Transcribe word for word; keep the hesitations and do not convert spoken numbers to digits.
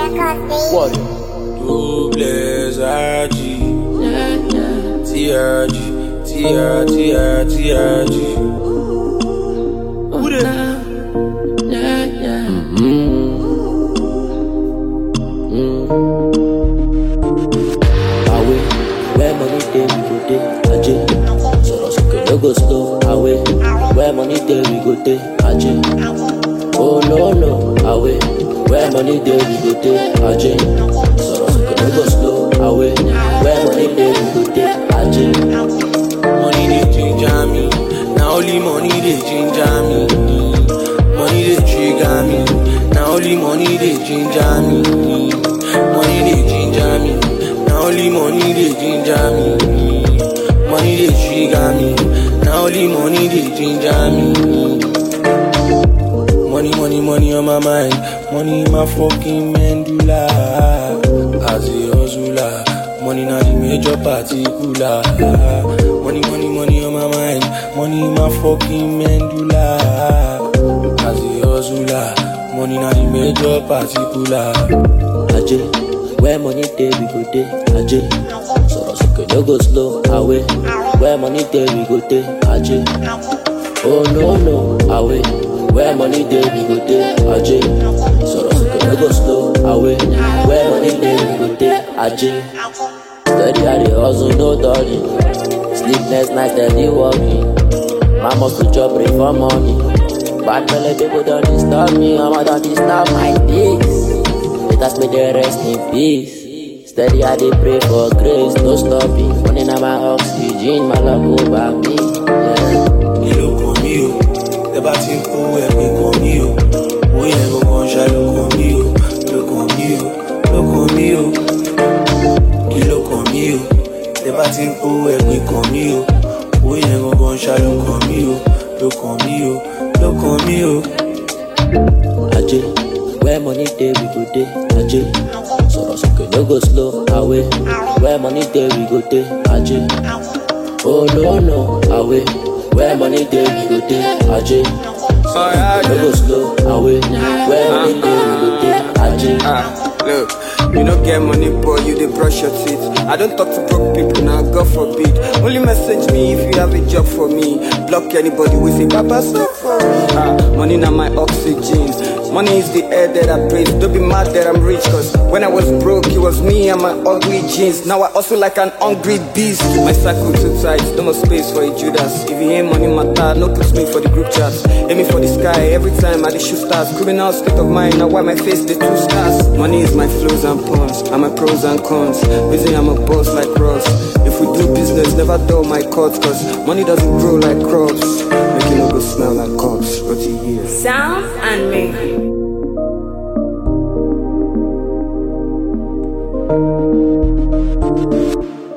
What? Doubles R G, T R G, T R, T R, T R G. Who the? Where money there we go there, Ajay. So so can you go slow away? Where money there we go there, Ajay. Oh no no away. Where money there we go there, Ajay. So so can you go slow away? Where money there we go there, Ajay. Money they ginger me, now only money they ginger me. Money they trigger me, now only money they ginger me. Money they ginger me. Only money they ginger me. Money they trigger me. Now only money they ginger me. Money, money, money on my mind. Money in my fucking medulla. As a hustler, money not the major particular. Money, money, money on my mind. Money in my fucking medulla. As a hustler, money not the major particular. Ajay. Where money there we go there, Ajay. So so can you go slow away? Where money there we go there, Ajay. Oh no no away. Where money there we go there, Ajay. So so can you go slow away? Where money there we go there, Ajay. Steady at the hustle, no darling. Sleepless nights, steady walking. Man must to job, pray for money. Bad belly people don't disturb me, I'ma don't disturb my peace. Let us make the rest in peace. Steady I dey pray for grace, no stopping. Money na my oxygen, my love over me. Kilo conmigo, debate un po' e qui conmigo. Voy a go con lo conmigo, lo conmigo, lo conmigo. Kilo conmigo, debate un po' e qui conmigo. Voy a go con lo conmigo, lo conmigo, lo conmigo. Ajay. Where money there we go there, Ajay. So so can you go slow away? Where money there we go there, Ajay. Oh no no away. Where money there we go there, Ajay. So can you go slow away? Where money there we go there, Ajay. Ah, look, you don't get money, boy, you dey brush your teeth. I don't talk to broke people now, God forbid. Only message me if you have a job for me. Block anybody with say, Papa, stop for me. Ah, money na my oxygen. Money is the air that I breathe. Don't be mad that I'm rich, cause when I was broke, it was me and my ugly jeans. Now I also like an hungry beast. My circle too tight, no more space for a Judas. If you ain't money matter, no puts me for the group chats. Aiming for the sky every time I dey shoot stars. Criminal state of mind, now why my face the two stars. Money is my flows and pawns, and my pros and cons. Busy I'm a boss like Ross. If we do business, never dull my cuts, cause money doesn't grow like crops. Make it no go smell like cops. Roti here. Sound and make. Thank you.